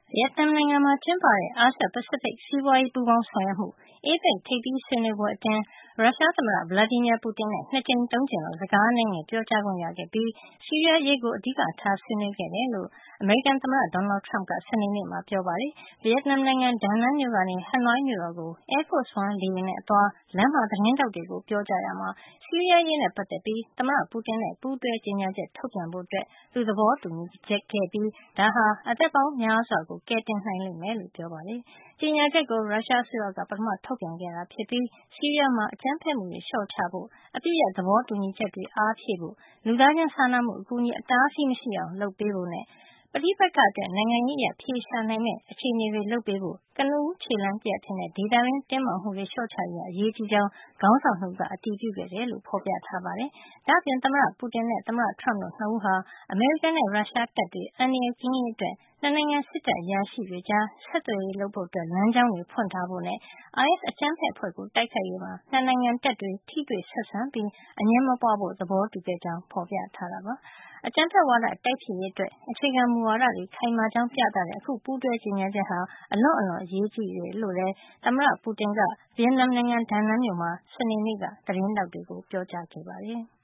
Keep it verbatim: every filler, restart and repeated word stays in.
ဗီယက်နမ်နိုင်ငံမှာကျင်းပတဲ့ အာရှ-ပစိဖိတ် စီးပွားရေးပူးပေါင်းဆောင်ရွက်မှု အေပက် ထိပ်သီးဆွေးနွေးပွဲအတွင်း ရုရှားသမ္မတ Vladimir Putin နဲ့ ၂ ကြိမ် ၃ ကြိမ်လောက် စကားအနည်းငယ်ပြောကြားခွင့်ရခဲ့ပြီး ဆီးရီးယားအရေးကို အဓိကထားဆွေးနွေးခဲ့တယ်လို့ အမေရိကန်သမ္မတ Donald Trump က စနေနေ့မှာ ပြောပါတယ်။ ဗီယက်နမ်နိုင်ငံ ဒါနန်းမြို့ကနေ ဟနွိုင်းမြို့တော်ကို Air Force One လေယာဉ်နဲ့အသွား လမ်းမှာ သတင်းထောက်တွေကို ပြောကြားရာမှာ ဆီးရီးယားအရေးနဲ့ ပတ်သက်ပြီး သမ္မတ Putin နဲ့ ပူးတွဲကြေညာချက် ထုတ်ပြန်ဖို့ သူသဘောတူခဲ့ပြီး ဒါဟာ အသက်ပေါင်းများစွာကို ကယ်တင်နိုင်လိမ့်မယ်လို့ ပြောပါတယ်။ ကြေညာချက်ကို ရုရှားအစိုးရက ပထမထုတ်ပြန်ခဲ့တာဖြစ်ပြီး ဆီးရီးယားမှာ အကြမ်းဖက်မှုတွေ လျှော့ချဖို့၊ အပစ်ရပ်သဘောတူညီချက်တွေ အားဖြည့်ဖို့၊ လူသားချင်းစာနာမှု အကူအညီ အတားအဆီးမရှိအောင် လုပ်ပေးဖို့နဲ့ ပဋိပက္ခအတွက် နိုင်ငံရေးအရ အဖြေရှာနိုင်မယ့် အခြေအနေတွေ လုပ်ပေးဖို့ ကနဦးခြေလှမ်းတရပ်အဖြစ် ဒေသတွင်းတင်းမာမှုတွေ လျှော့ချရေးဟာ အရေးကြီးကြောင်း ခေါင်းဆောင် ၂ ဦးက အတည်ပြုခဲ့တယ်လို့ ဖော်ပြထားပါတယ်။ ဒါ့အပြင် သမ္မတ Putin နဲ့ သမ္မတ Trump တို့ ၂ ဦးဟာ အမေရိကန်နဲ့ ရုရှားတပ်တွေ အန္တရာယ်ကင်းရေးအတွက် ၂ နိုင်ငံ စစ်တပ်အရာရှိတွေကြား ဆက်သွယ်ရေးလုပ်ဖို့ လမ်းကြောင်းတွေ ဖွင့်ထားဖို့နဲ့ အိုင်အက်စ် အကြမ်းဖက်အဖွဲ့ကို တိုက်ခိုက်ရေးမှာ ၂ နိုင်ငံတပ်တွေ ထိတွေ့ဆက်ဆံပြီး အငြင်းမပွားဖို့ သဘောတူခဲ့ကြောင်း ဖော်ပြထားတာပါ။ အကြမ်းဖက်ဝါဒ တိုက်ဖျက်ရေးအတွက် အခြေခံမူဝါဒတွေ ခိုင်မာကြောင်း ပြသတဲ့ အခု ပူးတွဲကြေညာချက်ဟာ အလွန့်အလွန်အရေးကြီးတယ်လို့လည်း သမ္မတ Putin က ဗီယက်နမ်နိုင်ငံ ဒါနန်းမြို့မှာ စနေနေ့က သတင်းထောက်တွေကို ပြောကြားခဲ့ပါတယ်။